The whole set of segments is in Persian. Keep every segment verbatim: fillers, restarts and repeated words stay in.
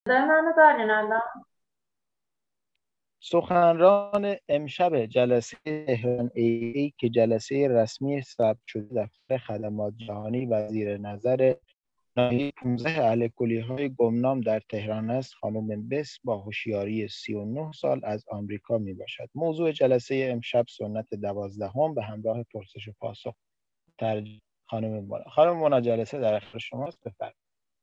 صدای منو دارین الان؟ سخنران امشب جلسه تهران ای ای که جلسه رسمی ثبت شده دفتر خدمات جهانی و زیر نظر ناحیه پانزده اهل‌کلیه‌های گمنام در تهران است، خانم بس با هوشیاری سی و نه سال از آمریکا میباشد. موضوع جلسه امشب سنت دوازدهم به همراه پرسش و پاسخ. ترجمه خانم مونا. خانم مونا، جلسه در اختیار شماست، بفرمایید.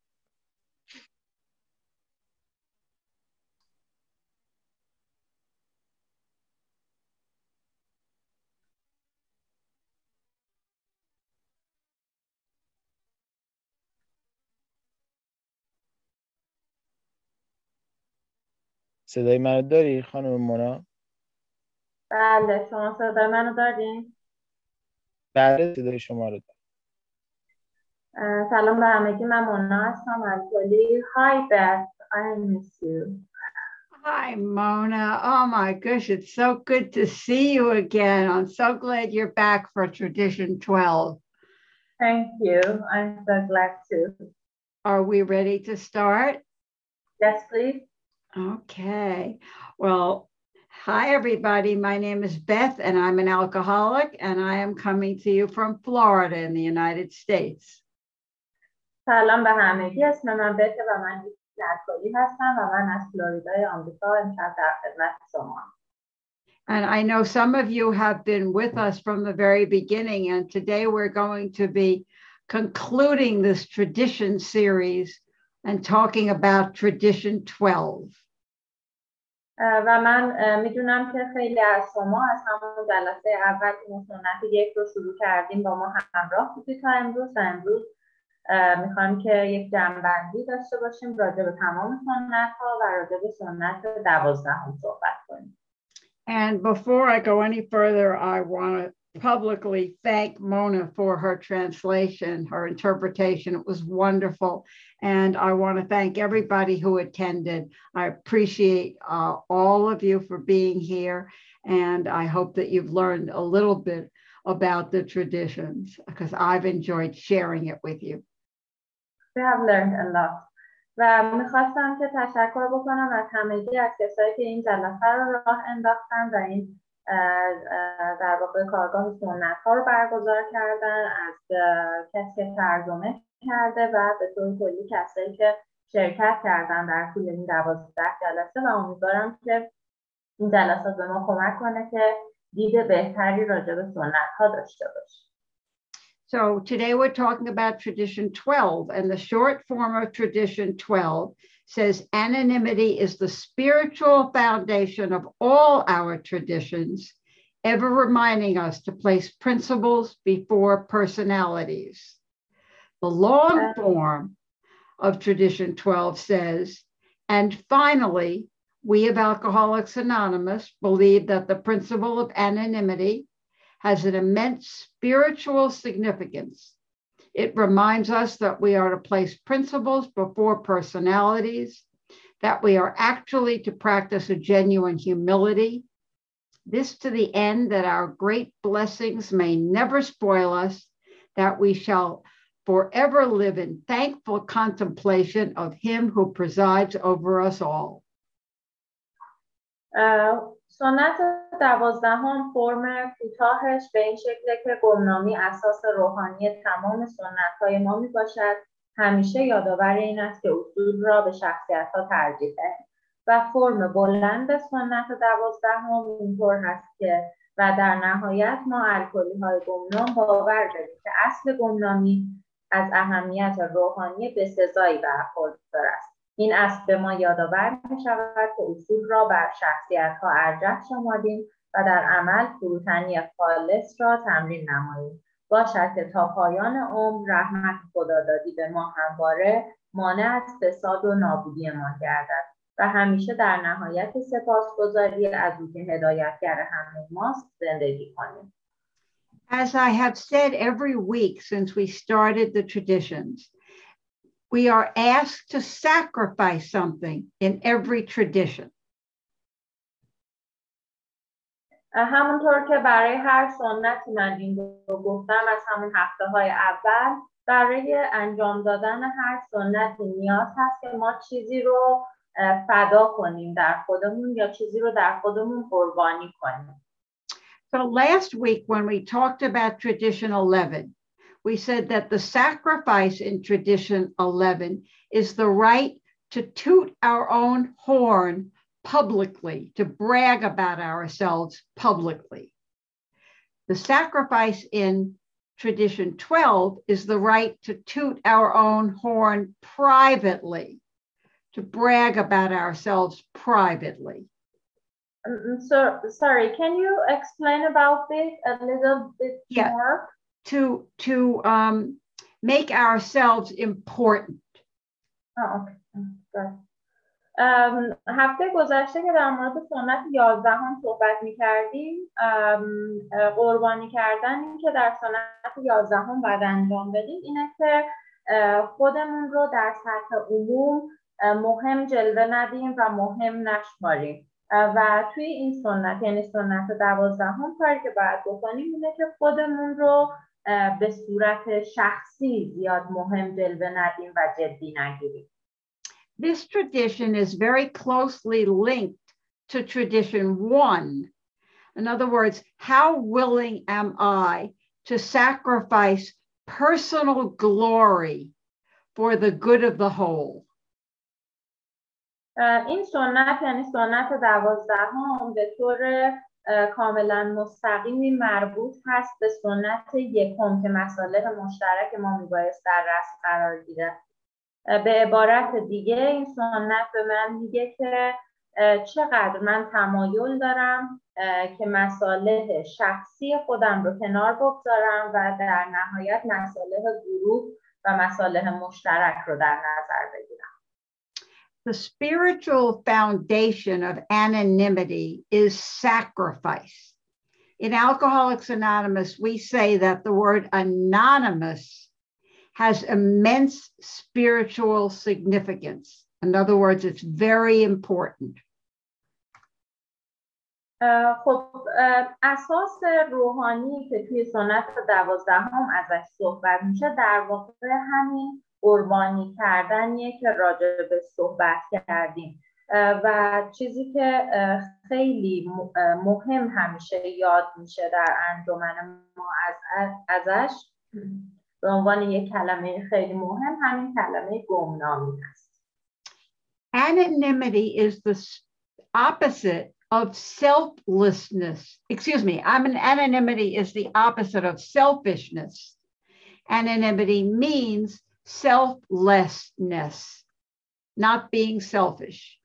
صدای منو داری خانم مونا؟ بله، شما صدای منو دارین؟ بله، صدای شما رو دارم. اه، سلام به همگی، من مونا هستم از کلی. Hi Beth, I miss you. Hi, Mona. Oh my gosh, it's so good to see you again. I'm so glad you're back for Tradition twelve. Thank you, I'm so glad too. Are we ready to start? Yes, please. Okay. Well, hi, everybody. My name is Beth, and I'm an alcoholic, and I am coming to you from Florida in the United States. سلام به همگی، اسم من بته و من یک الکلی هستم و من از فلوریدای آمریکا امشب در خدمت شما. And I know some of you have been with us from the very beginning, and today we're going to be concluding this tradition series and talking about Tradition twelve. و من میدونم که خیلی از شما از همون جلسه اول که سنت یک رو شروع کردیم با ما همراه بودید تا امروز و امروز میخوایم که یک جمع‌بندی داشته باشیم راجع به تمام سنت ها و راجع به سنت دوازدهم صحبت کنیم. And before I go any further, I want to publicly thank Mona for her translation, her interpretation. It was wonderful. And I want to thank everybody who attended. I appreciate uh, all of you for being here. And I hope that you've learned a little bit about the traditions because I've enjoyed sharing it with you. We have learned a lot. و میخواستم که تشکر بکنم از همگی از کسایی که این جلسه رو راه انداختن و این در واقع کارگاه سنت ها رو برگزار کردن، از کسی که ترجمه کرده و به طور کلی کسایی که شرکت کردن در طول این دوازده جلسه و امیدوارم که این جلسات به ما کمک کنه که دید بهتری راجع به سنت ها داشته باشیم. So today we're talking about Tradition twelve, and the short form of Tradition twelve says anonymity is the spiritual foundation of all our traditions, ever reminding us to place principles before personalities. The long form of Tradition twelve says, and finally, we of Alcoholics Anonymous believe that the principle of anonymity has an immense spiritual significance. It reminds us that we are to place principles before personalities, that we are actually to practice a genuine humility, this to the end that our great blessings may never spoil us, that we shall forever live in thankful contemplation of Him who presides over us all. Uh, سنت دوازدهم فرم کوتاهش به این شکله که گمنامی اساس روحانی تمام سنت‌های ما میباشد. همیشه یادآور این است که اصول را به شخصیت‌ها ترجیح دهیم و فرم بلند سنت دوازدهم اینطور هست که و در نهایت ما الکلی‌های گمنام باور داریم که اصل گمنامی از اهمیت روحانی بسزایی برخوردار است. این اصل به ما یادآور می شود که اصول را بر شخصیت‌ها ارجح شمردیم و در عمل فروتنی خالص را تمرین نماییم. باشد که تا پایان عمر رحمت خدادادی به ما همواره مانع از فساد و نابودی ما گردد و همیشه در نهایت سپاسگزاری از او که هدایتگر همه ماست زندگی کنیم. As I have said every week since we started the traditions, we are asked to sacrifice something in every tradition. همونطور که برای هر سنتی من این رو گفتم از همون هفته های اول برای انجام دادن هر سنتی نیاز هست که ما چیزی رو فدا کنیم در خودمون یا چیزی رو در خودمون قربانی کنیم. So last week when we talked about tradition eleven, we said that the sacrifice in tradition eleven is the right to toot our own horn publicly, to brag about ourselves publicly. The sacrifice in tradition twelve is the right to toot our own horn privately, to brag about ourselves privately. Um, so, sorry, can you explain about this a little bit yeah. more? To, to um, make ourselves important. Oh, okay. Good. Um, هفته گذشته که در مورد سنت یازدهم صحبت می‌کردیم، قربانی کردن این که در سنت یازدهم باید انجام بدیم اینه که خودمون رو در سطح عموم مهم جلوه ندیم و مهم نشماریم و توی این سنت یعنی سنت دوازدهم کاری که باید بکنیم اینه که خودمون رو به صورت شخصی زیاد مهم جلوه ندیم و جدی نگیریم. This tradition is very closely linked to tradition one. In other words, how willing am I to sacrifice personal glory for the good of the whole? این سنت یعنی سنت دوازدهم به طور کاملا مستقیمی مربوط هست به سنت یکم که مصالح مشترک ما میبایست در رأس قرار گیره. به عبارت دیگه این سنت به من میگه که چقدر من تمایل دارم که مصالح شخصی خودم رو کنار بگذارم و در نهایت مصالح گروه و مصالح مشترک رو در نظر بگیرم. The spiritual foundation of anonymity is sacrifice. In Alcoholics Anonymous, we say that the word anonymous has immense spiritual significance. In other words, it's very important. خب اساس روحانی که توی سنت دوازدهم ازش صحبت میشه در واقع همین قربانی کردنیه که راجع به صحبت کردیم و چیزی که خیلی مهم همیشه یاد میشه در انجمن ما از ازش به عنوان یک کلمه خیلی مهم همین کلمه گمنامی هست. Anonymity is the opposite of selflessness. Excuse me, I mean anonymity is the opposite of selfishness. Anonymity means selflessness, not being selfish.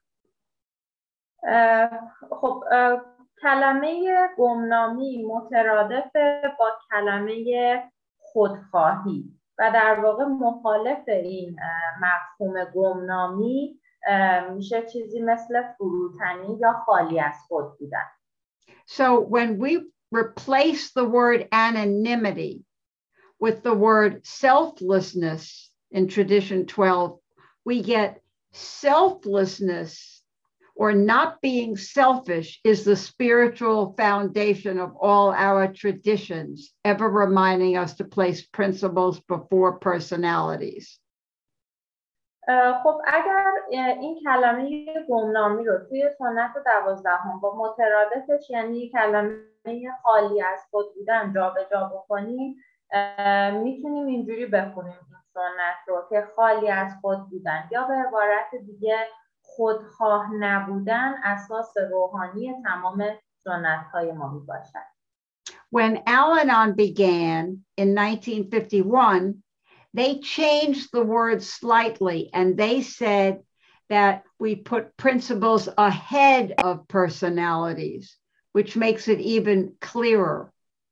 خب کلمه گمنامی مترادف با کلمه خودخواهی و در واقع مخالف این مفهوم گمنامی میشه چیزی مثل فروتنی یا خالی از خود بودن. So when we replace the word anonymity with the word selflessness in tradition twelve, we get selflessness or not being selfish is the spiritual foundation of all our traditions, ever reminding us to place principles before personalities. خب اگر این کلمه گمنامی رو توی سنت دوازدهم با مترادفش یعنی کلمه خالی از خود بودن جا به جا بکنیم میتونیم اینجوری بخونیم این سنت رو که خالی از خود بودن یا به عبارت دیگه خودخواه نبودن اساس روحانی تمام سنت‌های ما میباشد. When Al-Anon began in nineteen fifty-one, they changed the word slightly and they said that we put principles ahead of personalities, which makes it even clearer.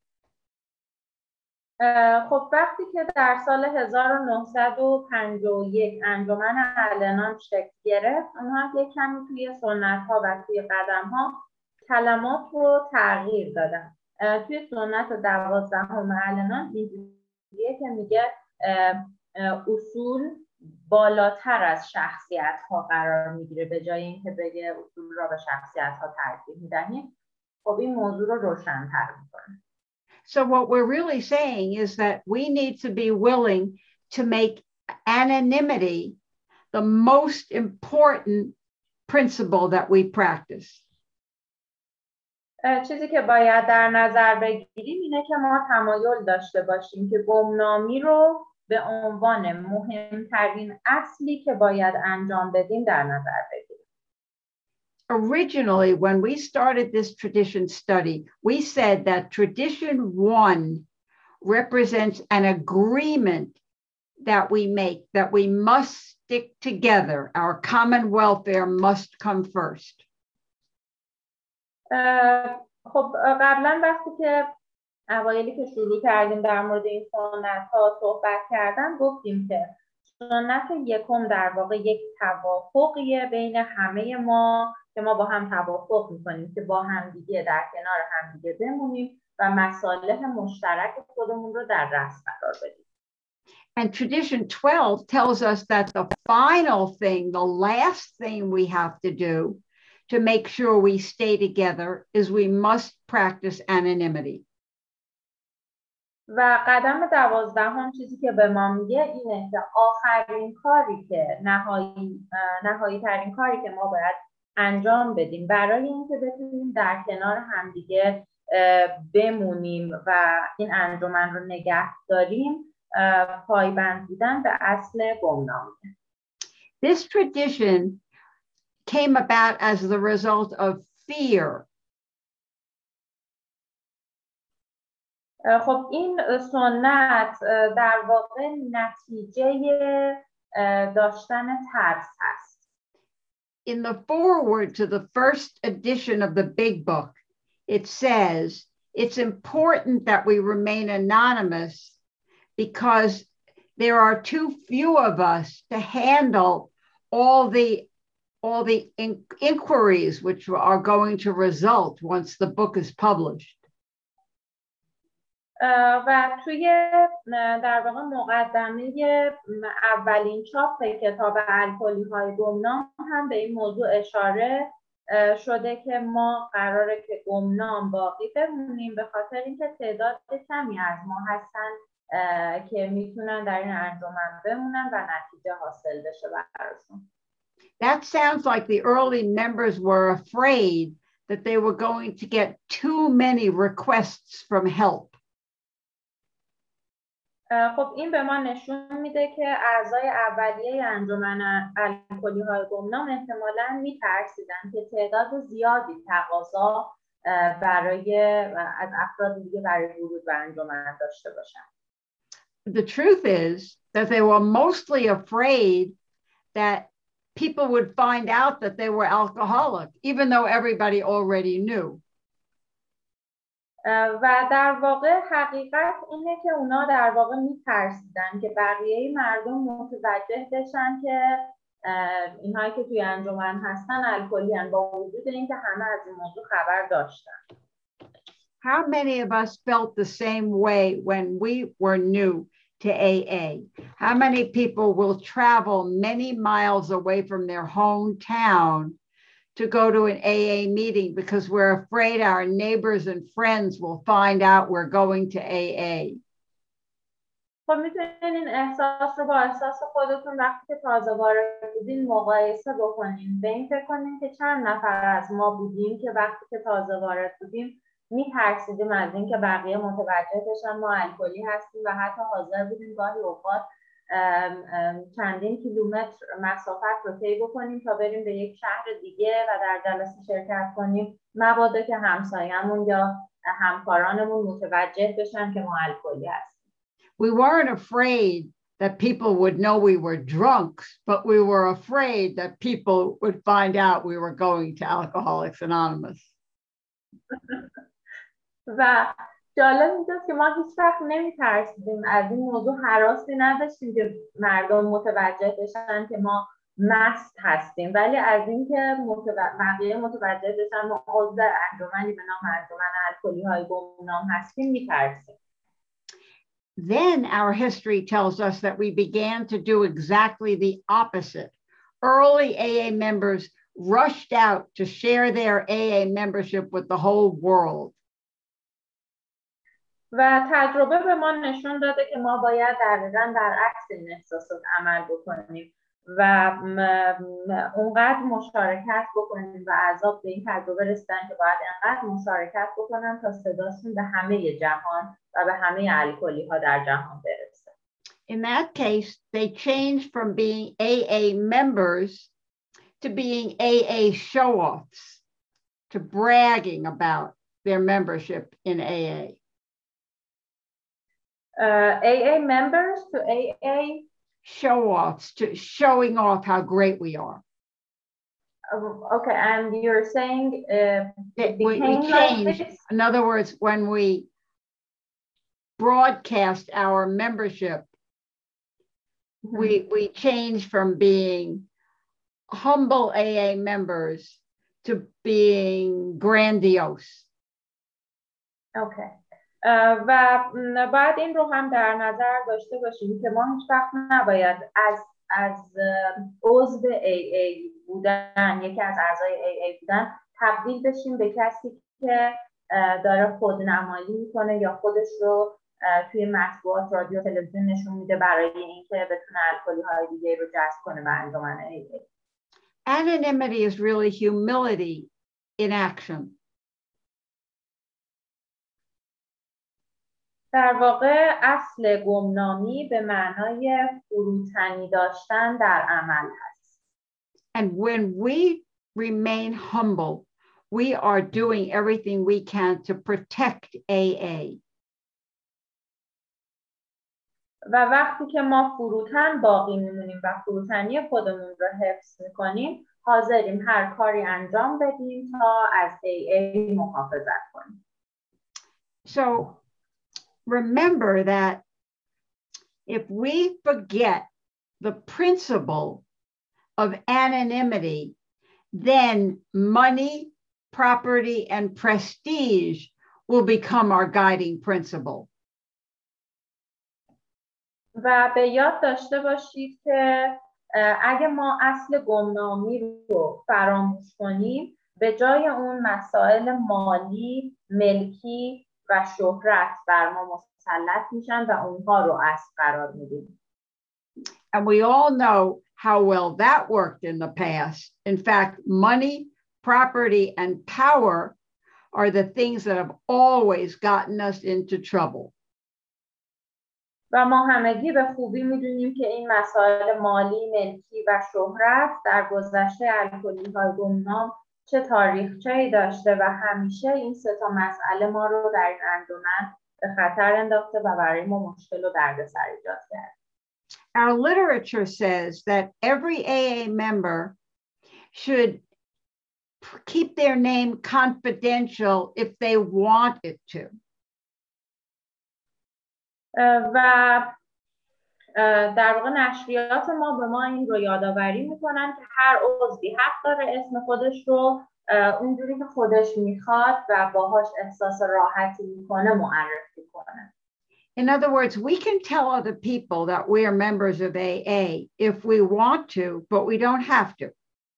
خب وقتی که در سال هزار و نهصد و پنجاه و یک انجمن ال-انان شکل گرفت، اونها یک کمی توی سنت‌ها و توی قدم‌ها کلمات رو تغییر دادن. توی سنت دوازدهم ال-انان اینجوریه که میگه اصول بالاتر از شخصیت‌ها قرار میگیره به جای اینکه بگه اصول را به شخصیت‌ها ترجیح میدهیم. خب این موضوع رو روشن‌تر می‌کنه. So what we're really saying is that we need to be willing to make anonymity the most important principle that we practice. چیزی که باید در نظر بگیریم اینه که ما تمایل داشته باشیم که گمنامی رو به عنوان مهمترین اصلی که باید انجام بدیم در نظر بگیریم. Originally, when we started this tradition study, we said that tradition one represents an agreement that we make, that we must stick together. Our common welfare must come first. خب قبلا وقتی که اوایلی که شروع کردیم در مورد این سنت ها صحبت کردن گفتیم که سنت یکم در واقع یک توافقیه بین همه ما که ما با هم توافق میکنیم که با همدیگه در کنار همدیگه بمونیم و مصالح مشترک خودمون رو در رأس قرار بدیم. And tradition twelve tells us that the final thing, the last thing we have to do to make sure we stay together is we must practice anonymity. و قدم دوازدهم چیزی که به ما میگه اینه که آخرین کاری که نهایی نهایی ترین کاری که ما باید انجام بدیم برای اینکه بتونیم در کنار همدیگه بمونیم و این انجمن رو نگه داریم پایبند بودن به اصل گمنامی. This tradition came about as the result of fear. خب این سنت در واقع نتیجه داشتن ترس هست. In the foreword to the first edition of the Big Book, it says it's important that we remain anonymous because there are too few of us to handle all the all the in- inquiries which are going to result once the book is published. و توی در واقع مقدمه اولین چاپ کتاب الکلی های گمنام هم به این موضوع اشاره شده که ما قراره که گمنام باقی بمونیم به خاطر اینکه تعداد کمی از ما هستن که میتونن در این انجمن بمونن و نتیجه حاصل بشه براشون. That sounds like the early members were afraid that they were going to get too many requests from help. خب این به ما نشون میده که اعضای اولیه انجمن الکلی های گمنام احتمالاً میترسیدن که تعداد زیادی تقاضا برای از افراد دیگه برای ورود به انجمن داشته باشن. The truth is that they were mostly afraid that people would find out that they were alcoholic, even though everybody already knew. و در واقع حقیقت اینه که اونا در واقع میترسیدن که بقیه مردم متوجه بشن که اینهایی که توی انجمن هستن الکلی هستن با وجود اینکه همه از این موضوع خبر داشتن. How many of us felt the same way when we were new to A A? How many people will travel many miles away from their hometown to go to an A A meeting because we're afraid our neighbors and friends will find out we're going to A A? خب میتونین این احساس رو با احساس خودتون وقتی که تازه وارد بودین مقایسه بکنین. به این فکر کنین که چند نفر از ما بودیم که وقتی که تازه وارد بودیم میترسیدیم از این که بقیه متوجه بشن ما الکلی هستیم و حتی حاضر بودیم گاهی اوقات ام ام چندین کیلومتر مسافت رو طی بکنیم تا بریم به یک شهر دیگه و در جلسه شرکت کنیم مبادا که همسایه‌مون یا همکارانمون متوجه بشن که ما الکلی هستیم. We weren't afraid that people would know we were drunks, but we were afraid that people would find out we were going to Alcoholics Anonymous. و جالب اینجاست که ما هیچ وقت نمی‌ترسیدیم از این موضوع هراسی نداشتیم که مردم متوجه بشن که ما مست هستیم ولی از اینکه بقیه متوجه بشن ما عضو انجمنی به نام انجمن الکلی های گمنام هستیم می‌ترسیم. Then our history tells us that we began to do exactly the opposite. Early A A members rushed out to share their A A membership with the whole world. و تجربه به ما نشون داده که ما باید دقیقاً در عکس این احساسات عمل بکنیم و اونقدر مشارکت بکنیم و عذاب به این تجربه رسیدن که باید انقدر مشارکت بکنن تا صداشون به همه جهان و به همه الکلی ها در جهان برسه. In that case, they changed from being A A members to being A A show-offs, to bragging about their membership in A A. Uh, A A members to A A show-offs, to showing off how great we are. Uh, okay, and you're saying uh, it we, we changed. Like in other words, when we broadcast our membership, mm-hmm. we we changed from being humble A A members to being grandiose. Okay. و باید این رو هم در نظر داشته باشیم که ما هیچ وقت نباید از از عضو A A بودن، یکی از اعضای A A بودن تبدیل بشیم به کسی که داره خودنمایی میکنه یا خودش رو توی مطبوعات، رادیو، تلویزیون نشون میده برای اینکه بتونه الکلی های دیگه رو جذب کنه به انجمن A A. Anonymity is really humility in action. در واقع اصل گمنامی به معنای فروتنی داشتن در عمل هست. And when we remain humble, we are doing everything we can to protect A A. و وقتی که ما فروتن باقی میمونیم و فروتنی خودمون رو حفظ میکنیم، حاضریم هر کاری انجام بدیم تا از A A محافظت کنیم. So remember that if we forget the principle of anonymity, then money, property, and prestige will become our guiding principle. و به یاد داشته باشید که اگه ما اصل گمنامی رو فراموش کنیم، به جای اون مسائل مالی، ملکی و شهرت بر ما مسلط میشن و اونها رو اصل قرار میدیم. And we all know how well that worked in the past. In fact, money, property, and power are the things that have always gotten us into trouble. و ما همگی به خوبی میدونیم که این مسائل مالی، ملکی و شهرت در گذشته الکلی های گمنام چه تاریخچه‌ای داشته و همیشه این سه تا مسئله ما رو در این انجمن به خطر انداخته و برای ما مشکل و دردسر ایجاد کرد. Our literature says that every A A member should keep their name confidential if they want it to. و در واقع نشریات ما به ما این رو یادآوری میکنن که هر عضوی حق داره اسم خودش رو اونجوری که خودش میخواد و باهاش احساس راحتی میکنه معرفی کنه. In other words, we can tell other people that we are members of A A if we want to, but we don't have to.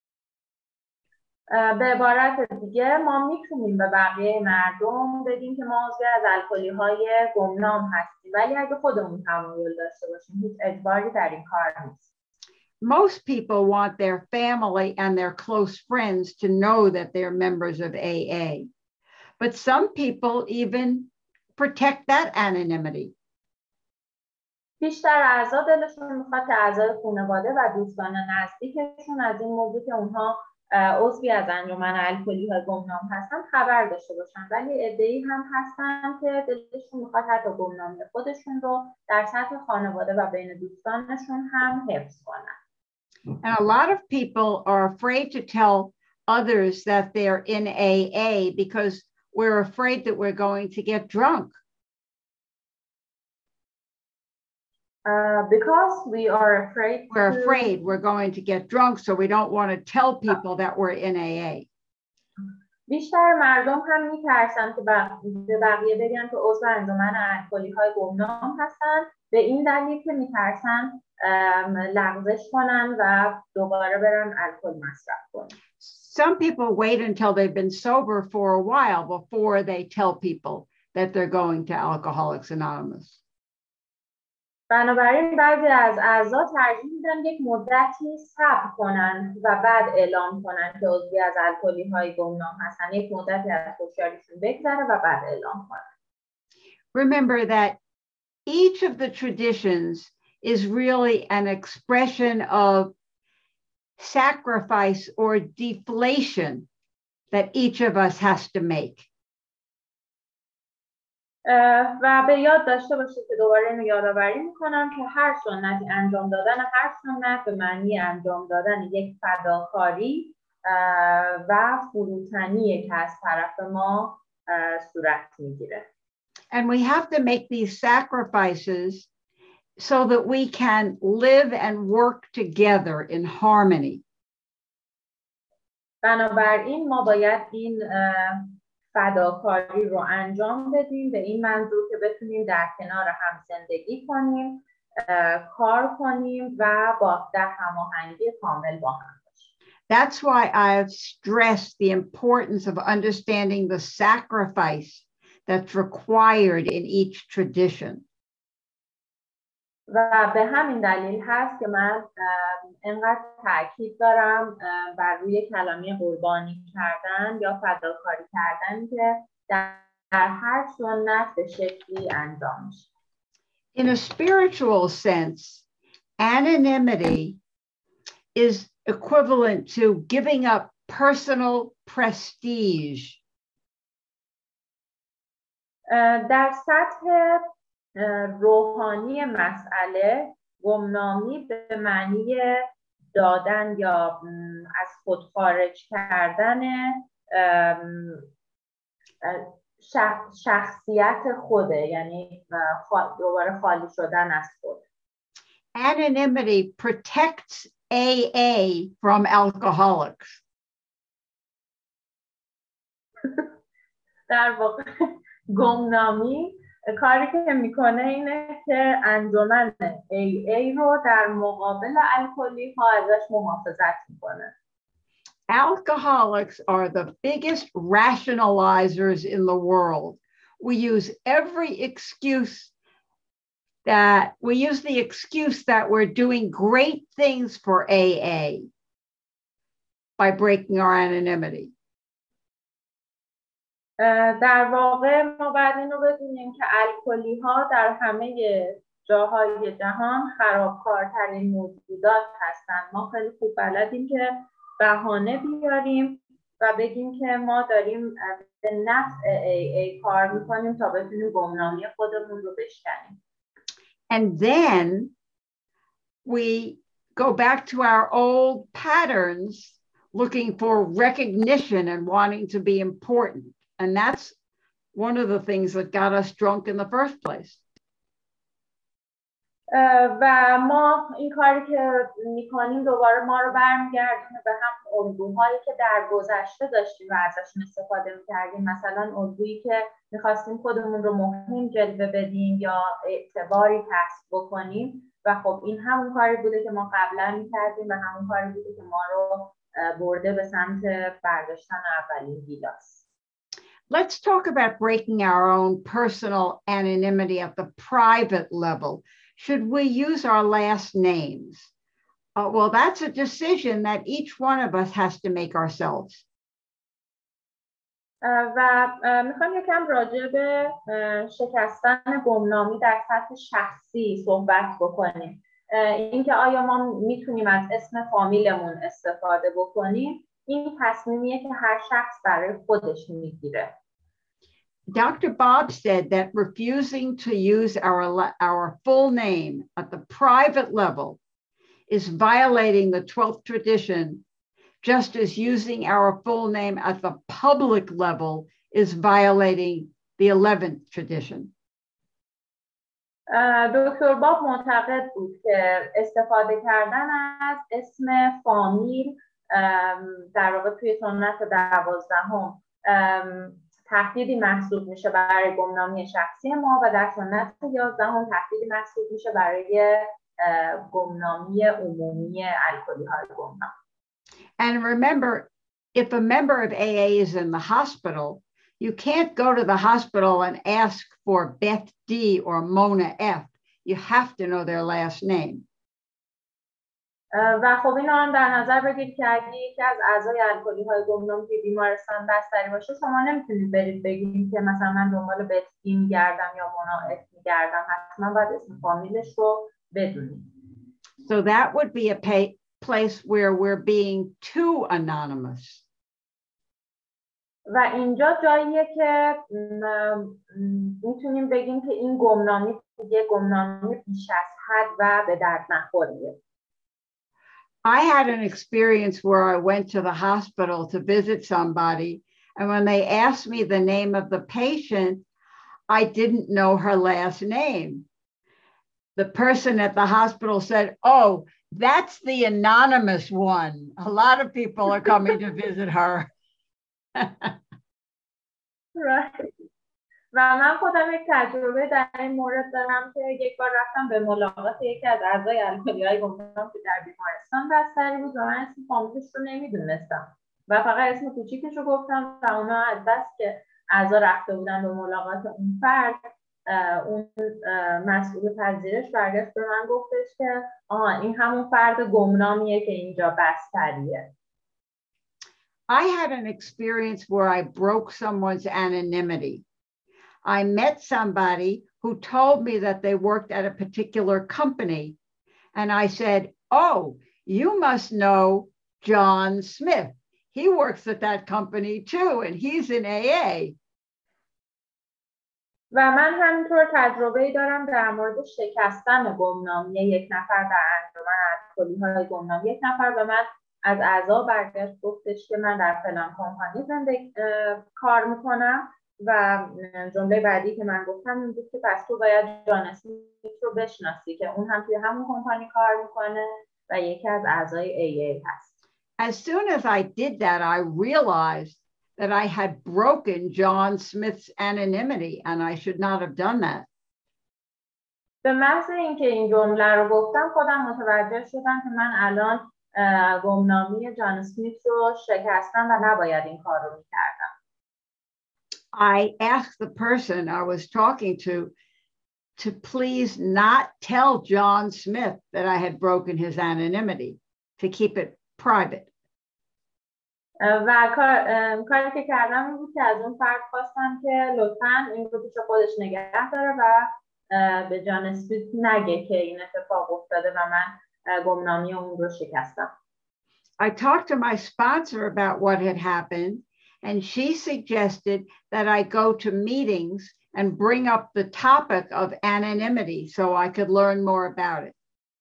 به عبارت دیگه ما میتونیم به بقیه مردم بگیم که ما عضو از الکلی های گمنام هستیم، ولی اگه خودمون تمایل داشته باشیم هیچ اجباری در این کار نیست. Most people want their family and their close friends to know that they're members of A A. But some people even protect that anonymity. بیشتر اعضا دلشون میخواد که اعضای خانواده و دوستان نزدیکشون از این موضوع که اونها عضوی از انجمن الکلی های گمنام هستن خبر داشته باشن، ولی عده‌ای هم هستن که دلشون میخواد حتی گمنامی خودشون رو در سطح خانواده و بین دوستانشون هم حفظ کنن. And a lot of people are afraid to tell others that they're in A A because we're afraid that we're going to get drunk. Uh, because we are afraid we're to... afraid we're going to get drunk, so we don't want to tell people that we're in A A. بیشتر مردم هم میترسن که به بقیه بگن که عضو انجمن الکلی های گمنام هستن، به این دلیل که میترسن لغزش کنن و دوباره برن الکل مصرف کنن. Some people wait until they've been sober for a while before they tell people that they're going to Alcoholics Anonymous. بنابراین بعضی از اعضا ترجیح میدن یک مدتی صبر کنن و بعد اعلام کنن که عضوی از الکلی های گمنام هستن. یک مدتی از هوشیاریشون بگذره و بعد اعلام کنن. Remember that each of the traditions is really an expression of sacrifice or deflation that each of us has to make. و به یاد داشته باشید که دوباره اینو یادآوری میکنم که هر سنتی انجام دادن هر سنت به معنی انجام دادن یک فداکاری و فروتنیه که از طرف ما صورت میگیره. And we have to make these sacrifices so that we can live and work together in harmony. بنابراین ما باید این فداکاری رو انجام بدیم به این منظور که بتونیم در کنار هم زندگی کنیم، کار کنیم و با در هماهنگی کامل با هم باشیم. That's why I've stressed the importance of understanding the sacrifice that's required in each tradition. و به همین دلیل هست که من اینقدر تاکید دارم بر روی کلمه قربانی کردن یا فداکاری کردن که در هر سنت به شکلی انجام میشه. In a spiritual sense, anonymity is equivalent to giving up personal prestige. در سطح روحانی مسئله گمنامی به معنی دادن یا از خود خارج کردن شخصیت خوده، یعنی دوباره خالی شدن از خود. Anonymity protects A A from alcoholics. در واقع گمنامی کاری که میکنه اینه که انجمن ای ای رو در مقابل الکلی ها ازش محافظت میکنه. Alcoholics are the biggest rationalizers in the world. We use every excuse that we use the excuse that we're doing great things for A A by breaking our anonymity. در واقع ما باید اینو بدونیم که الکلی ها در همه جاهای جهان خرابکارترین موجودات هستن. ما خیلی خوب بلدیم که بهانه بیاریم و بگیم که ما داریم به نفع ای ای کار میکنیم تا بتونیم گمنامی خودمون رو بشکنیم. And then we go back to our old patterns looking for recognition and wanting to be important. And that's one of the things that got us drunk in the first place. و ما این کاری که میکنیم دوباره ما رو برمیگردونه به هم الگوهایی که در گذشته داشتیم و ازشون استفاده میکردیم. مثلا الگویی که میخواستیم خودمون رو مهم جلوه بدیم یا اعتباری کسب بکنیم و خب این همون کاری بوده که ما قبلا میکردیم و همون کاری بوده که ما رو برده به سمت برداشتن اولین گیلاس. Let's talk about breaking our own personal anonymity at the private level. Should we use our last names? Uh, well, that's a decision that each one of us has to make ourselves. و میخوام یکم راجع به شکستن گمنامی در سطح شخصی صحبت بکنیم. اینکه آیا ما میتونیم از اسم فامیلمون استفاده بکنیم، این تصمیمیه که هر شخص برای خودش میگیره. Doctor Bob said that refusing to use our, our full name at the private level is violating the twelfth tradition, just as using our full name at the public level is violating the eleventh tradition. دکتر باب معتقد بود که استفاده کردن از اسم فامیل در واقع توی سنت دوازدهم تهدیدی محسوب میشه برای گمنامی شخصی ما و در سنت یازدهم تهدیدی محسوب میشه برای گمنامی عمومی الکلی های گمنام. And remember, if a member of A A is in the hospital, You can't go to the hospital and ask for Beth D or Mona F. You have to know their last name. و خب این هم در نظر بگیرید که اگه یکی از اعضای الکلی های گمنام که بیمارستان بستری باشه شما نمیتونید برید بگید که مثلا من دنبال بت دی میگردم یا مونا اف میگردم، حتما باید اسم فامیلش رو بدونید. So that would be a pay, place where we're being too anonymous. و اینجا جاییه که میتونیم بگیم که این گمنامی دیگه گمنامی بیش از حد و به درد نخوریه. I had an experience where I went to the hospital to visit somebody, and when they asked me the name of the patient, I didn't know her last name. The person at the hospital said, "Oh, that's the anonymous one. A lot of people are coming to visit her." Right. و من خودم یک تجربه در این مورد دارم که یک بار رفتم به ملاقات یکی از اعضای الکلی‌های گمنام که در بیمارستان بستری بود و من اسم فامیلش رو نمیدونستم و فقط اسم کوچیکش رو گفتم و اونا از بس که اعضا رفته بودن به ملاقات اون فرد، اون مسئول پذیرش برگشت به من گفتش که آها این همون فرد گمنامیه که اینجا بستریه. I had an experience where I broke someone's anonymity. I met somebody who told me that they worked at a particular company. And I said, "Oh, you must know John Smith. He works at that company too, and he's in A A." و من همینطور تجربه‌ای دارم در مورد شکستن گمنامی یک نفر در انجمن الکلی‌های گمنام. یک نفر به من از اعضا برگشت گفتش که من در فلان کمپانی زندگی کار میکنم و جمله بعدی که من گفتم این بود که پس تو باید جان اسمیت رو بشناسی که اون هم توی همون کمپانی کار میکنه و یکی از اعضای ای ای هست. As soon as I did that, I realized that I had broken John Smith's anonymity and I should not have done that. به محض اینکه این جمله رو گفتم خودم متوجه شدم که من الان گمنامی جان اسمیت رو شکستم و نباید این کار رو میکردم. I asked the person I was talking to to please not tell John Smith that I had broken his anonymity, to keep it private. و کار کاری که کردم این بود که از اون فرد خواستم که لطفاً این رو پیش خودش نگه داره و به جان اسمیت نگه که این اتفاق افتاده و من گمنامی اون رو شکستم. I talked to my sponsor about what had happened, and she suggested that I go to meetings and bring up the topic of anonymity so I could learn more about it.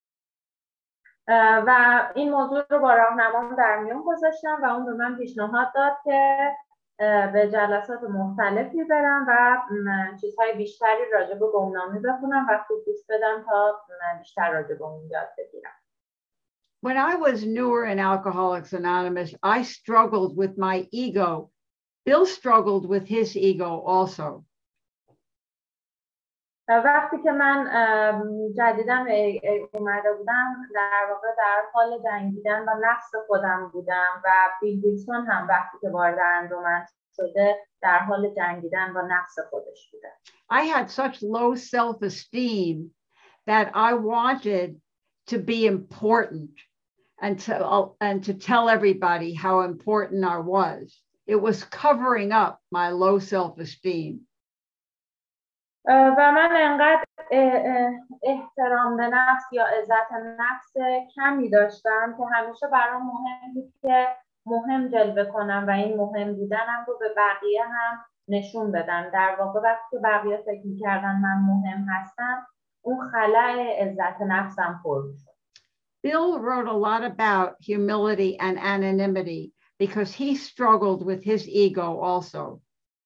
و این موضوع رو با راهنمام در میون گذاشتم و اون به من پیشنهاد داد که به جلسات مختلفی برم و چیزهای بیشتری راجع به گمنامی بخونم و خوب گوش بدم تا بیشتر راجع به اون یاد بگیرم. When I was newer in Alcoholics Anonymous, I struggled with my ego. Bill struggled with his ego also. وقتی که من جدیداً اومده بودم در واقع در حال جنگیدن و نفس خودم بودم و بیل ویلسون هم وقتی که وارد انجمن شده در حال جنگیدن با نفس خودش بوده. I had such low self-esteem that I wanted to be important and to, and to tell everybody how important I was. It was covering up my low self-esteem. و من انقدر احترام به نفس یا عزت نفس کمی داشتم که همیشه برام مهم بود که مهم جلوه کنم و این مهم بودنم رو به بقیه هم نشون بدم. در واقع وقتی که بقیه فکر می‌کردن من مهم هستم اون خلأ عزت نفسم پر شد. Bill wrote a lot about humility and anonymity because he struggled with his ego also.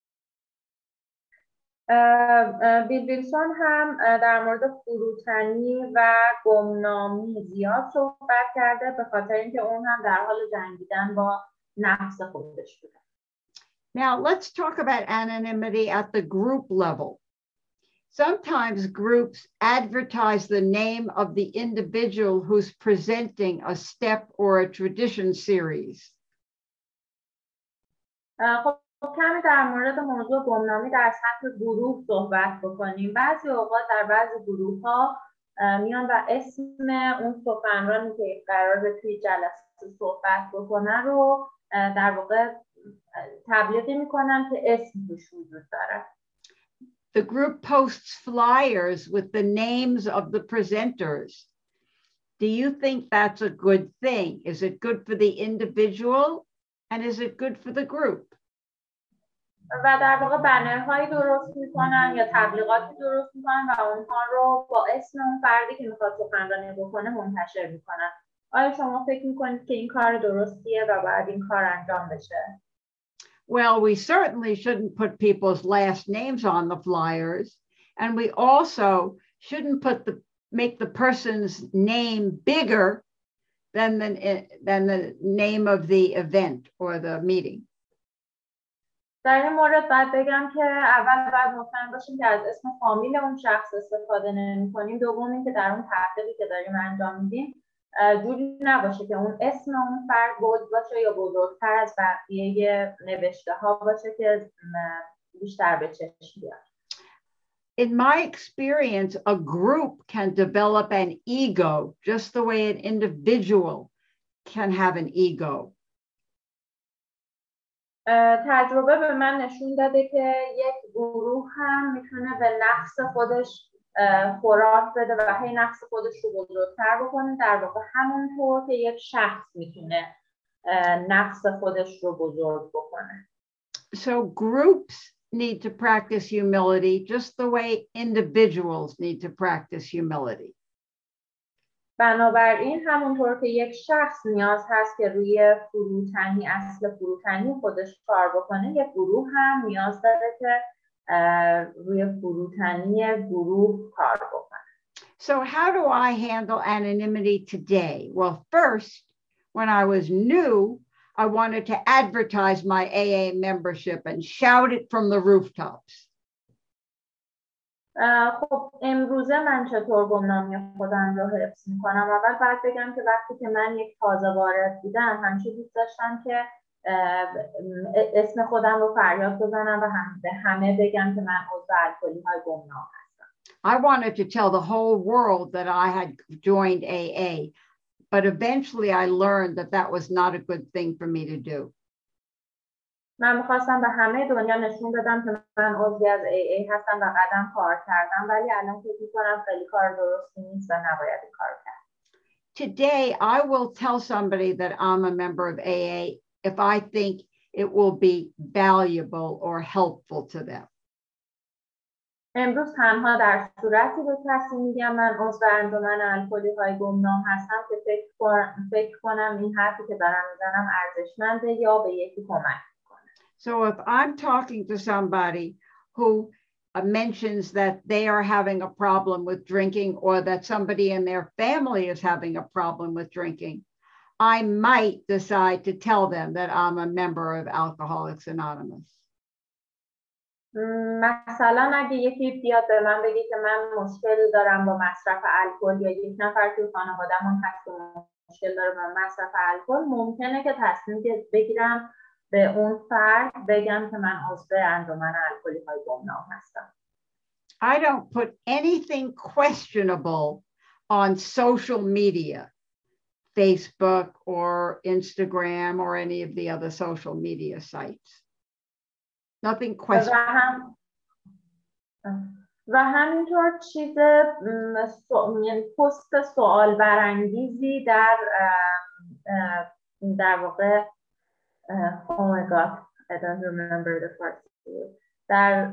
بیل ویلسون هم در مورد فروتنی و گمنامی زیاد صحبت کرده به خاطر اینکه اون هم در حال جنگیدن با نفس خودش بوده. Now let's talk about anonymity at the group level. Sometimes groups advertise the name of the individual who's presenting a step or a tradition series. خب کمی در مورد موضوع گمنامی در سطح گروه صحبت بکنیم. بعضی اوقات در بعضی گروه ها میان و اسم اون سخنرانی که قراره توی جلسه صحبت بکنه رو در واقع تبلیغی میکنن که اسم توش وجود داره. The group posts flyers with the names of the presenters. Do you think that's a good thing? Is it good for the individual and is it good for the group? و در واقع بنرهایی درست میکنن یا تبلیغاتی درست میکنن و اونها رو با اسم اون فردی که میخواد سخنرانی بکنه منتشر میکنن. آیا شما فکر میکنید که این کار درستیه و باید این کار انجام بشه؟ Well, we certainly shouldn't put people's last names on the flyers, and we also shouldn't put the make the person's name bigger than the than the name of the event or the meeting. در این مورد باید بگم که اول باید مطمئن باشیم که از اسم فامیل اون شخص استفاده نمی‌کنیم. دوم اینکه در اون تحقیقی که داریم انجام میدیم جوری نباشه که اون اسم اون فرد بود باشه یا بزرگتر از بقیه نوشته ها باشه که بیشتر به چشم بیاد. In my experience, a group can develop an ego just the way an individual can have an ego. تجربه به من نشون داده که یک گروه هم میتونه به نفس خودش خوراک بده و هی نفس خودش رو بزرگتر بکنه. در واقع همونطور که یک شخص میتونه نفس خودش رو بزرگ بکنه. So groups need to practice humility just the way individuals need to practice humility. بنابراین همونطور که یک شخص نیاز هست که روی فروتنی اصل فروتنی خودش کار بکنه، یک گروه هم نیاز داره که روی فروتنی گروه کار بکنه. So how do I handle anonymity today? Well, first, when I was new, I wanted to advertise my A A membership and shout it from the rooftops. خب امروزه من چطور گمنامی خودم رو حفظ میکنم؟ اول باید بگم که وقتی که من یک تازه وارد بودم همیشه دوست داشتم که اسم خودم رو فریاد بزنم و هم به همه بگم که من عضو الکلی های گمنام هستم. I wanted to tell the whole world that I had joined A A, but eventually I learned that that was not a good thing for me to do. من می‌خواستم به همه دنیا نشون بدم که من عضوی از ای ای هستم و قدم کار کردم، ولی الان فکر می‌کنم خیلی کار درستی نیست و نباید این کار کرد. Today I will tell somebody that I'm a member of A A if I think it will be valuable or helpful to them. امروز تنها در صورتی به کسی میگم من عضو انجمن الکلی های گمنام هستم که فکر کنم فکر کنم این حرفی که دارم میزنم ارزشمنده یا به یکی کمک. So if I'm talking to somebody who uh, mentions that they are having a problem with drinking or that somebody in their family is having a problem with drinking, I might decide to tell them that I'm a member of Alcoholics Anonymous. مثلا اگه یکی بیاد به من بگه که من مشکل دارم با مصرف الکل یا یک نفر توی خانواده‌مون هست که مشکل داره با مصرف الکل، ممکنه که تصمیم بگیرم به اون فرد بگم که من عضو انجمن الکلی های گمنام هستم. I don't put anything questionable on social media, Facebook or Instagram or any of the other social media sites. Nothing questionable. و, هم و همینطور چیز پست سوال برانگیزی در در واقع Uh, oh my God, I don't remember the first word. در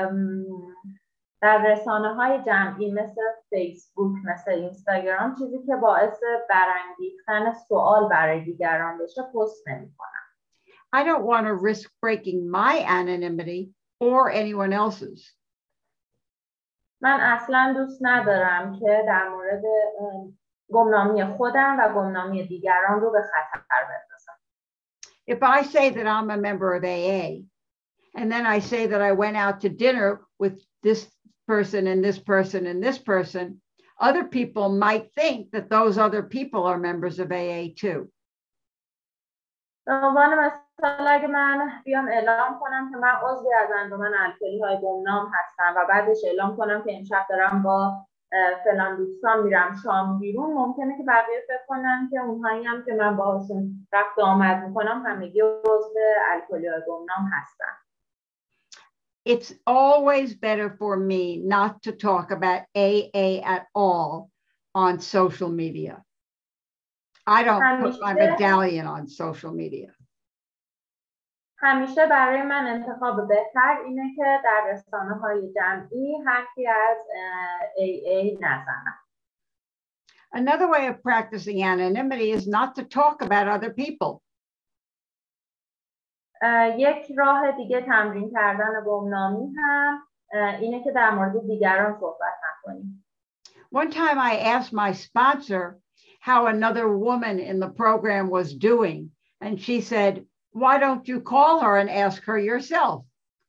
در رسانه های جمعی مثل فیسبوک، مثل اینستاگرام، چیزی که باعث برانگیختن سوال برای دیگران بشه پست نمی‌کنم. I don't want to risk breaking my anonymity or anyone else's. من اصلا دوست ندارم که در مورد گمنامی خودم و گمنامی دیگران رو به خطر بندازم. If I say that I'm a member of A A, and then I say that I went out to dinner with this person and this person and this person, other people might think that those other people are members of A A too. عنوان مثلا اگه من بیام اعلام کنم که من عضوی از انجمن الکلی های گمنام هستم و بعدش اعلام کنم که امشب دارم با فلان دوستان میرم شام بیرون، ممکنه که بقیه فکر کنن که اونهایی هم که من باهاشون رفت و آمد میکنم همگی عضو الکلی های گمنام هستن. It's always better for me not to talk about A A at all on social media. I don't put my medallion on social media. همیشه برای من انتخاب بهتر اینه که در رسانه‌های جمعی حرفی از A A نزنم. Another way of practicing anonymity is not to talk about other people. یک راه دیگه تمرین کردن گمنامی هم اینه که در مورد دیگران صحبت نکنیم. One time I asked my sponsor how another woman in the program was doing, and she said, why don't you call her and ask her yourself?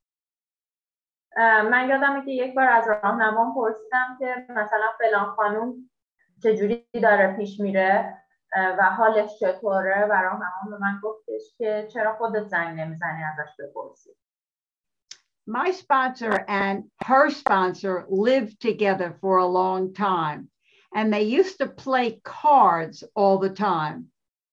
من یادمه که یک بار از راهنمام پرسیدم که مثلا فلان خانم چجوری داره پیش میره و حالش چطوره و راهنمام به من گفتش که چرا خودت زنگ نمیزنی ازش بپرسی. My sponsor and her sponsor lived together for a long time, and they used to play cards all the time.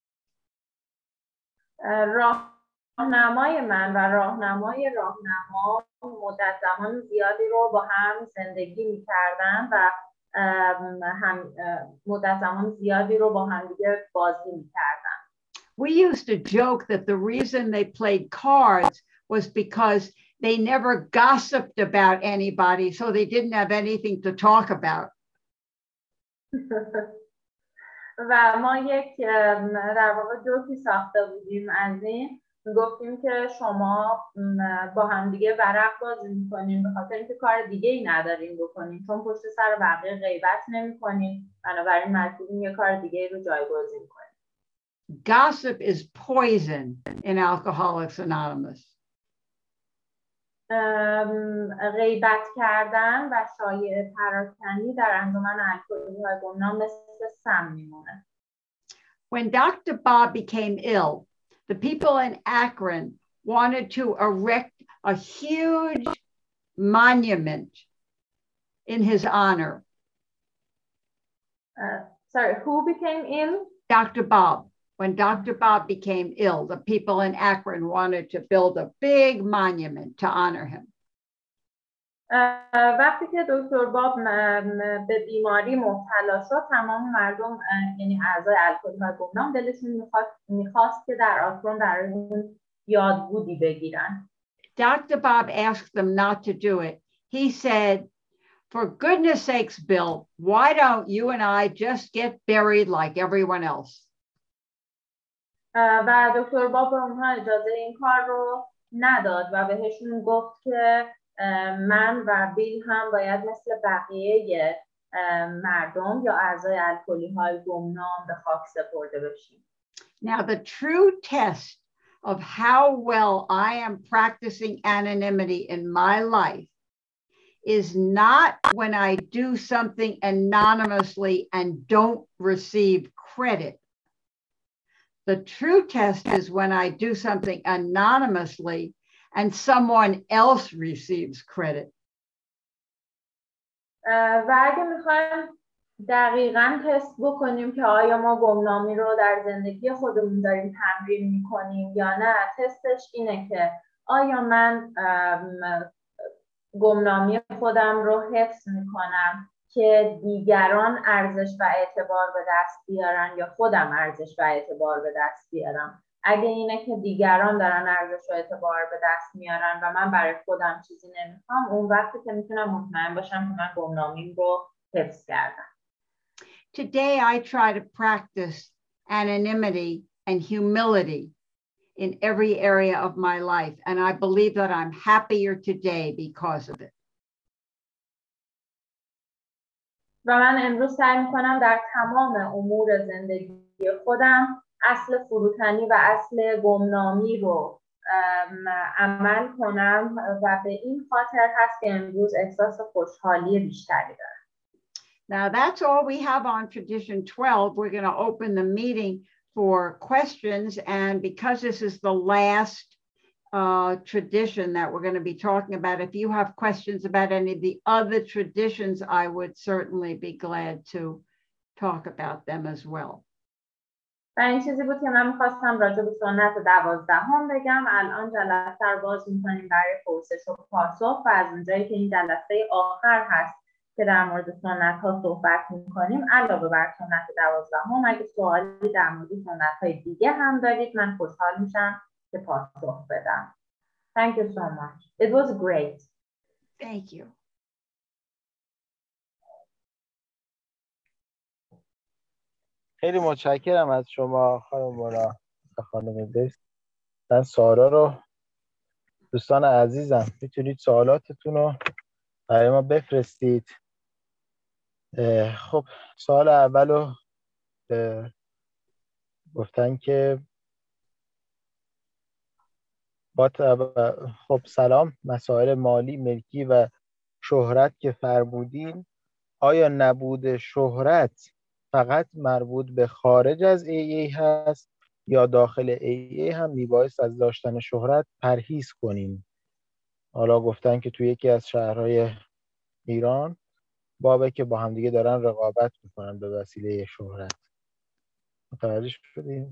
راهنمای من و راهنمای راهنما مدت زمان زیادی رو با هم زندگی می‌کردن و هم مدت زمان زیادی رو با هم دیگه بازی می‌کردن. We used to joke that the reason they played cards was because they never gossiped about anybody, so they didn't have anything to talk about. و ما یک در واقع جوکی ساخته بودیم از این، گفتیم که شما با هم دیگه ورق بازی میکنین به خاطر اینکه کار دیگه ای ندارین بکنین، چون پشت سر بقیه غیبت نمیکنین، بنابراین مجبورین یه کار دیگه ای رو جایگزین کنین. Gossip is poison in Alcoholics Anonymous. غیبت کردن و شایعه پراکنی در انجمن الکلی های گمنام مثل سم میمونه. When Doctor Bob became ill, the people in Akron wanted to erect a huge monument in his honor. Uh, sorry, who became ill? Doctor Bob. When Doctor Bob became ill, the people in Akron wanted to build a big monument to honor him. وقتی که دکتر باب به بیماری مبتلا شد، تمام مردم یعنی اعضای الکلی های گمنام دلشون میخواست میخواست که در آکرون برای اون یادبودی بگیرن. Doctor Bob asked them not to do it. He said, for goodness sakes, Bill, why don't you and I just get buried like everyone else? و دکتر باب به اونها اجازه این کار رو نداد و بهشون گفت که من و بیل هم باید مثل بقیه مردم یا اعضای الکلی های گمنام به خاک سپرده بشیم. Now the true test of how well I am practicing anonymity in my life is not when I do something anonymously and don't receive credit. The true test is when I do something anonymously and someone else receives credit. و اگه میخوایم دقیقاً تست بکنیم که آیا ما گمنامی رو در زندگی خودمون داریم تمرین میکنیم یا نه، تستش اینه که آیا من گمنامی خودم رو حفظ میکنم که دیگران ارزش و اعتبار به دست بیارن یا خودم ارزش و اعتبار به دست بیارم. اگه اینه که دیگران دارن ارزش و اعتبار به دست میارن و من برای خودم چیزی نمیخوام، اون وقتی که میتونم مطمئن باشم که من گمنامیم رو حفظ کردم. Today I try to practice anonymity and humility in every area of my life, and I believe that I'm happier today because of it. و من امروز سعی میکنم در تمام امور زندگی خودم اصل فروتنی و اصل گمنامی رو عمل کنم و به این خاطر هست که امروز احساس خوشحالی بیشتری دارم. Now that's all we have on tradition twelve. We're going to open the meeting for questions. And because this is the last uh, tradition that we're going to be talking about, if you have questions about any of the other traditions, I would certainly be glad to talk about them as well. و این چیزی بود که من می‌خواستم راجع به سنت دوازدهم بگم. الان جلسه رو باز می‌کنیم برای پرسش و پاسخ و از اونجایی که این جلسه آخر هست که در مورد سنت‌ها صحبت می‌کنیم، علاوه بر سنت دوازدهم اگه سوالی در مورد سنت‌های دیگه هم دارید من خوشحال میشم که پاسخ بدم. Thank you so much. It was great. Thank you. خیلی متشکرم از شما خانم مونا و خانم دست. من سارا رو دوستان عزیزم میتونید سوالاتتون رو برای ما بفرستید. خب سوال اول رو گفتن که با خب سلام، مسائل مالی، ملکی و شهرت که فرمودین، آیا نبود شهرت فقط مربوط به خارج از ای ای هست یا داخل ای ای هم میبایست از داشتن شهرت پرهیز کنیم؟ حالا گفتن که توی یکی از شهرهای ایران بابه که با همدیگه دارن رقابت میکنن به وسیله شهرت. متوجه شدیم؟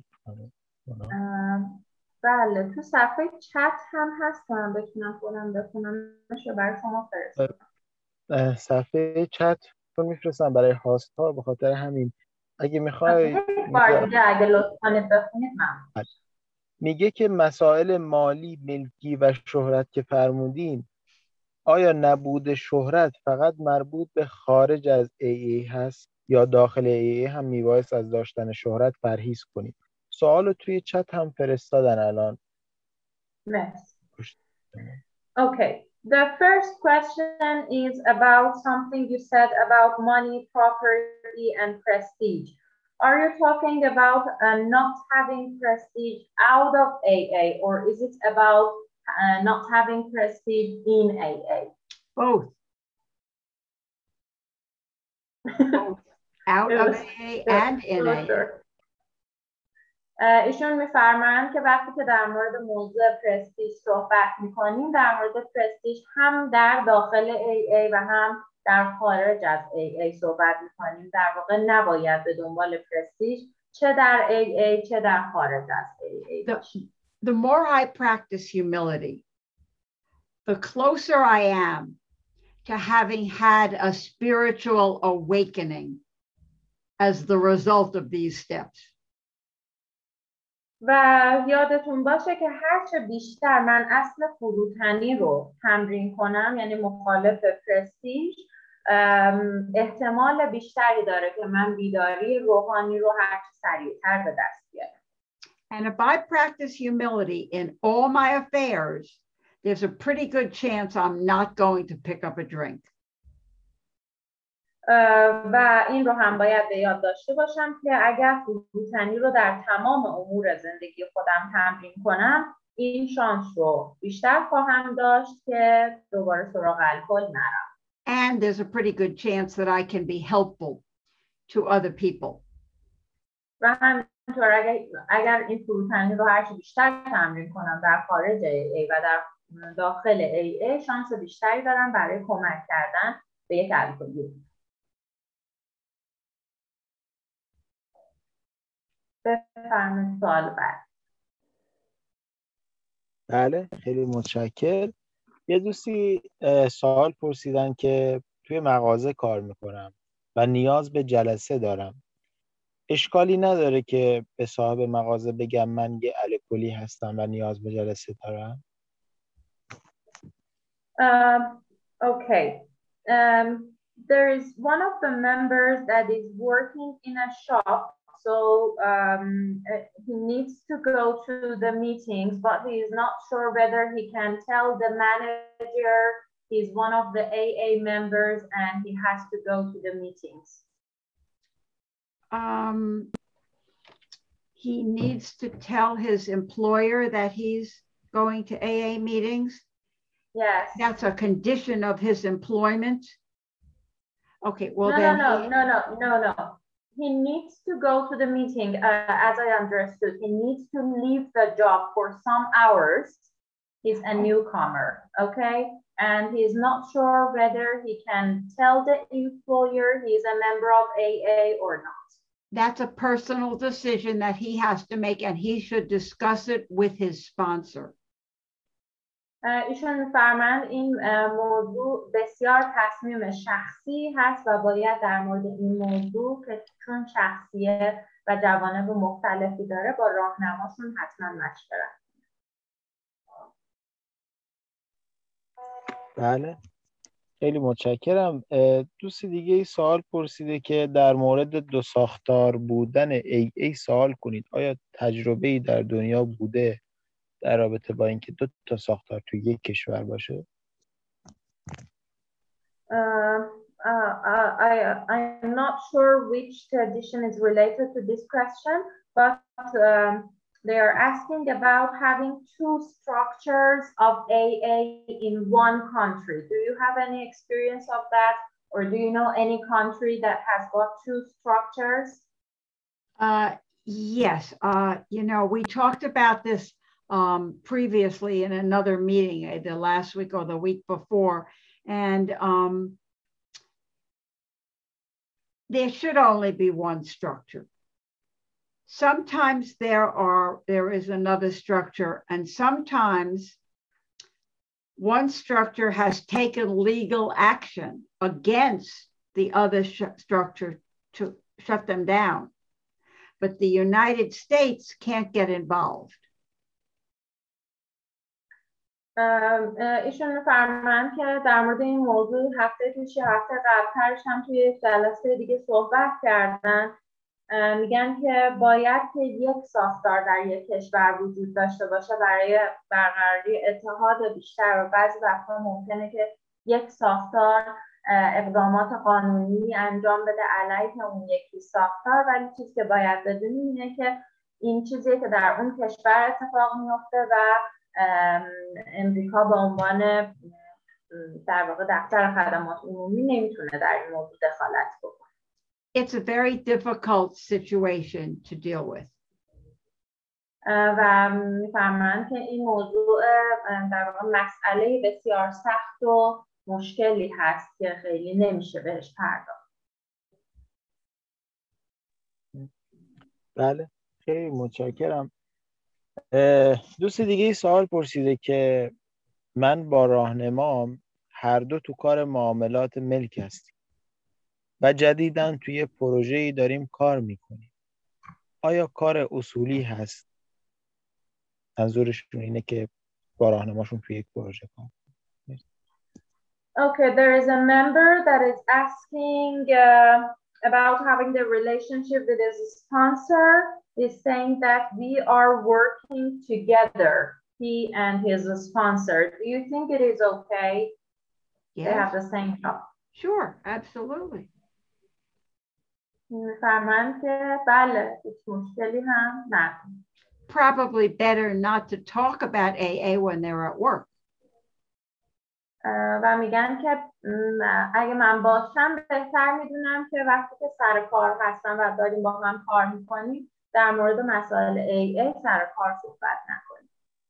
بله، تو صفحه چت هم هستم، بتونم خودم بخونم نشه برای شما فرستم. صفحه چت رو میفرستم برای هاست ها، به خاطر همین اگه میخوای بار دیگه اگه لطف کنید بخونید ممنون. میگه که مسائل مالی، ملکی و شهرت که فرمودین، آیا نبود شهرت فقط مربوط به خارج از ای ای هست یا داخل ای ای هم میبایست از داشتن شهرت پرهیز کنید؟ سوالو توی چت هم فرستادن الان. مرسی. Okay. The first question is about something you said about money, property, and prestige. Are you talking about uh, not having prestige out of A A, or is it about uh, not having prestige in A A? Both. Both. Out of A A and in A A. ایشون میفرمایند که وقتی که در مورد موضوع پرستیژ صحبت میکنیم، در مورد پرستیژ هم در داخل ای ای و هم در خارج از ای ای صحبت میکنیم. در واقع نباید به دنبال پرستیژ چه در ای ای چه در خارج از ای ای باشیم. The, the more I practice humility, the closer I am to having had a spiritual awakening as the result of these steps. و یادتون باشه که هرچه بیشتر من اصل فروتنی رو تمرین کنم، یعنی مخالف پرستیژ، احتمال بیشتری داره که من بیداری روحانی رو هرچه سریعتر به دست بیارم. And if I practice humility in all my affairs, there's a pretty good chance I'm not going to pick up a drink. و این رو هم باید به یاد داشته باشم که اگر فروتنی رو در تمام امور زندگی خودم تمرین کنم، این شانس رو بیشتر خواهم داشت که دوباره سراغ الکل نرم. And there's a pretty good chance that I can be helpful to other people. و همینطور اگر, اگر این فروتنی رو هرچی بیشتر تمرین کنم در خارج ای ای و در داخل ای ای، شانس بیشتری دارم برای کمک کردن به یک الکلی. بفرمایید سوال بعد. بله خیلی متشکرم. یه دوستی سوال پرسیدن که توی مغازه کار میکنم و نیاز به جلسه دارم. اشکالی نداره که به صاحب مغازه بگم من یه الکلی هستم و نیاز به جلسه دارم؟ Um, okay. Um, there is one of the members that is working in a shop. So um, he needs to go to the meetings, but he is not sure whether he can tell the manager he's one of the A A members and he has to go to the meetings. Um, he needs to tell his employer that he's going to A A meetings. Yes. That's a condition of his employment. Okay, well no, then. No, no, he... no, no, no, no. he needs to go to the meeting, uh, as I understood. He needs to leave the job for some hours. He's a newcomer, okay? And he's not sure whether he can tell the employer he's a member of A A or not. That's a personal decision that he has to make, and he should discuss it with his sponsor. ایشون می‌فرمایند این موضوع بسیار تصمیم شخصی هست و باید در مورد این موضوع که چون شخصیه و جوانب مختلفی داره با راهنماشون حتما مشورت. بله، خیلی متشکرم. دوست دیگه ای سوال پرسیده که در مورد دو ساختار بودن ای ای سوال کنید. آیا تجربه ای در دنیا بوده در رابطه با اینکه دو تا ساختار توی یک کشور باشه؟ Uh, uh, uh, I, I'm not sure which tradition is related to this question, but um, they are asking about having two structures of A A in one country. Do you have any experience of that? Or do you know any country that has got two structures? Uh, yes. Uh, you know, we talked about this um, previously in another meeting, uh, the last week or the week before. And um, there should only be one structure. Sometimes there are there is another structure, and sometimes one structure has taken legal action against the other sh- structure to shut them down. But the United States can't get involved. ایشون می‌فرمایند که در مورد این موضوع هفته پیش هفته قبل‌ترش هم توی جلسه دیگه صحبت کردن. میگن که باید که یک ساختار در یک کشور وجود داشته باشه برای برقراری اتحاد بیشتر و بعضی وقتا ممکنه که یک ساختار اقدامات قانونی انجام بده علیه اون یکی ساختار، ولی چیزی که باید بدونیم اینه که این چیزی که در اون کشور اتفاق میفته و امریکا به عنوان در واقع دفتر خدمات عمومی نمیتونه در این موضوع دخالت بکنه. It's a very difficult situation to deal with. و می‌فرمایند که این موضوع در واقع مسئله بسیار سخت و مشکلی هست که خیلی نمیشه بهش پرداخت. بله، خیلی متشکرم. دوست دیگه ای سوال پرسیده که من با راهنمام هر دو تو کار معاملات ملک هستیم و جدیداً توی پروژه‌ای داریم کار میکنیم. آیا کار اصولی هست؟ منظورشون اینه که با راهنماشون توی یک پروژه کار. Okay, there is a member that is asking uh, about having the relationship with his sponsor. He's saying that we are working together, he and his sponsor. Do you think it is okay? Yes. They have the same job. Sure, absolutely. می‌فرمایند که بله، هیچ مشکلی هم نداره. Probably better not to talk about A A when they're at work. و میگن که اگه من باشم بهتر میدونم که وقتی که سر کار هستم و داریم با هم کار میکنیم در مورد مسائل ای ای سر کار صحبت نکنیم.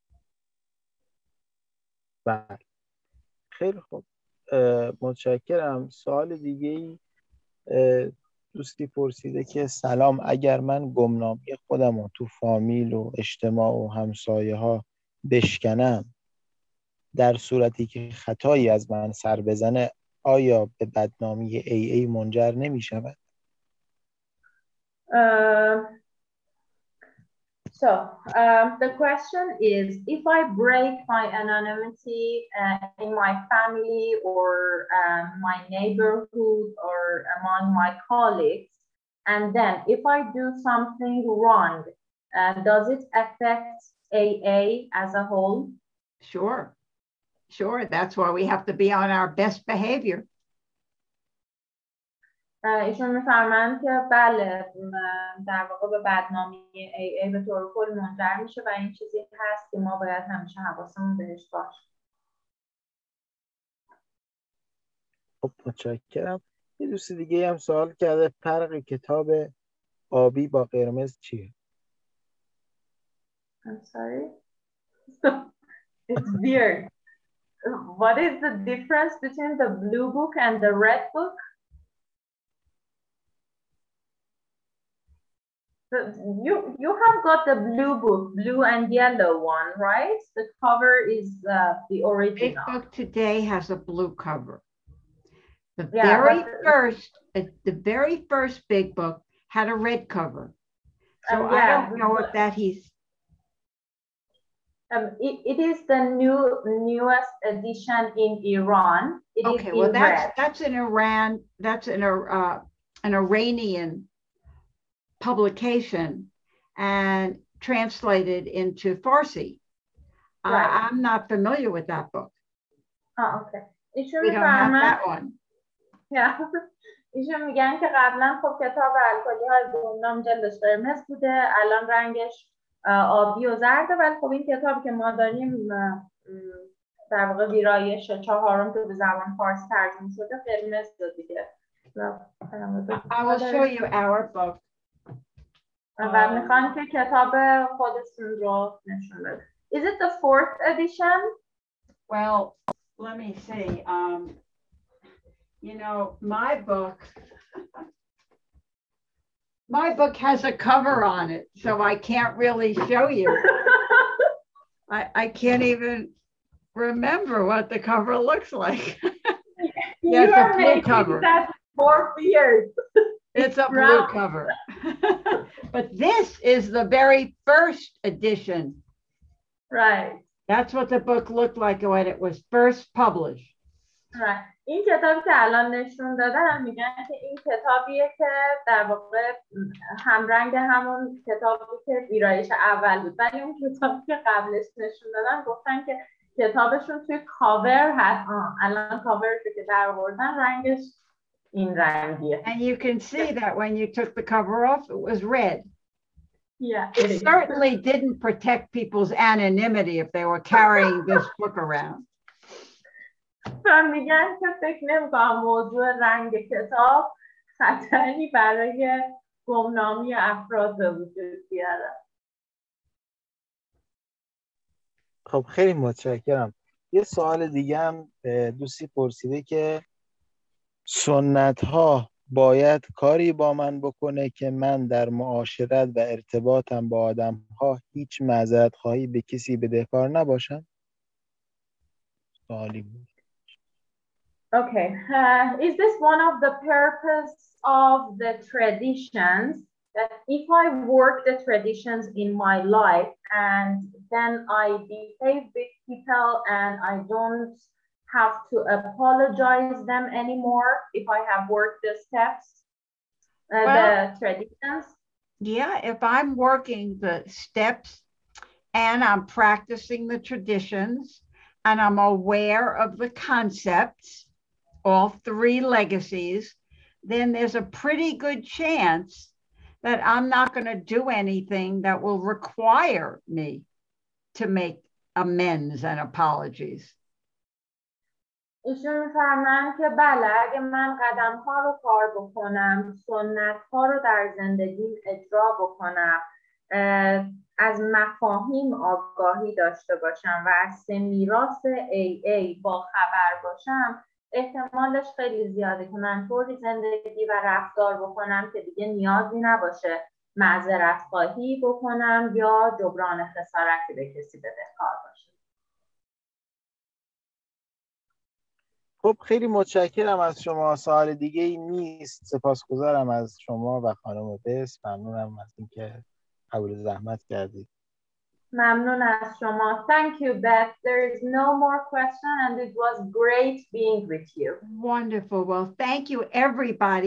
بله، خیلی خوب، متشکرم. سوال دیگه ای دوستی پرسیده که سلام، اگر من گمنامی خودم رو تو فامیل و اجتماع و همسایه ها بشکنم در صورتی که خطایی از من سر بزنه آیا به بدنامی ای ای منجر نمی شود؟ Uh, so um, the question is, if I break my anonymity uh, in my family or uh, my neighborhood or among my colleagues, and then if I do something wrong, uh, does it affect A A as a whole? Sure. Sure, that's why we have to be on our best behavior. ایشون میفرمایند که بله، در واقع به بدنامی ای ای به طور کل منجر میشه و این چیزی هست که ما باید همیشه حواسمون بهش باشه. خب متشکرم. یه دوست دیگه هم سوال کرده فرق کتاب آبی با قرمز چیه؟ I'm sorry. It's weird. What is the difference between the blue book and the red book? The, you you have got the blue book, blue and yellow one, right? The cover is uh, the original. Big book today has a blue cover. The Yeah, very but- first, uh, the very first big book had a red cover. So Um, I yeah, don't know but- if that he's Um, it, it is the new newest edition in Iran. It is okay. in Well, that's red. that's an Iran. That's an uh, an Iranian publication and translated into Farsi. Right. I, I'm not familiar with that book. Ah, okay. ایشون We don't have میفرمایند that one. Yeah. ایشون میگن که قبلا خب کتاب الکلی های گمنام جلدش قرمز بوده، الان رنگش آه، آبی و زرده، ولی خب این کتابی که ما داریم اه، م، در واقع ویرایش چهارم که به زبان فارسی ترجمه شده قرمز دیگه. I will show you our book. و میخوان که کتاب خودشون رو نشون بده. Is it the fourth edition? Well, let me see. Um, you know, my book, my book has a cover on it, so I can't really show you. I, I can't even remember what the cover looks like. You Yes, a are blue making cover. that more weird. It's a blue Brown. cover. But this is the very first edition. Right. That's what the book looked like when it was first published. Right. این کتابی که الان نشون دادن میگن که این کتابیه که در واقع همرنگ همون کتابی که ویرایش اول بود، ولی اون کتابی که قبلش نشون دادن گفتن که کتابشون توی کاور هست. آه. الان کاورش که در آوردن رنگش این رنگیه. And you can see that when you took the cover off, it was red. Yeah, It certainly didn't protect people's anonymity if they were carrying this book around. و میگن که فکر نمی‌کنم موضوع رنگ کتاب خطری برای گمنامی افراد به وجود بیاره. خب خیلی متشکرم. یه سوال دیگه هم دوستی پرسیده که سنت ها باید کاری با من بکنه که من در معاشرت و ارتباطم با آدم ها هیچ معذرت خواهی به کسی بدهکار نباشم؟ سوالی بود. Okay, uh, is this one of the purpose of the traditions, that if I work the traditions in my life and then I behave with people and I don't have to apologize them anymore if I have worked the steps, uh, Well, the traditions? Yeah, if I'm working the steps and I'm practicing the traditions and I'm aware of the concepts, all three legacies, then there's a pretty good chance that I'm not going to do anything that will require me to make amends and apologies. ایشون میفرمایند که بله اگه من قدم ها رو کار بکنم، سنت ها رو در زندگیم اجرا بکنم، از مفاهیم آگاهی داشته باشم و از سه میراث ای ای با خبر باشم، احتمالش خیلی زیاده که من طوری زندگی و رفتار بکنم که دیگه نیازی نباشه معذرت خواهی بکنم یا جبران خسارتی به کسی بدهکار باشم. خب خیلی متشکرم از شما. سوال دیگه ای نیست. سپاسگزارم از شما و خانم بس. ممنونم از اینکه قبول زحمت کردید. ممنون از شما. Thank you, Beth. There is no more question and it was great being with you. Wonderful. Well, thank you, everybody.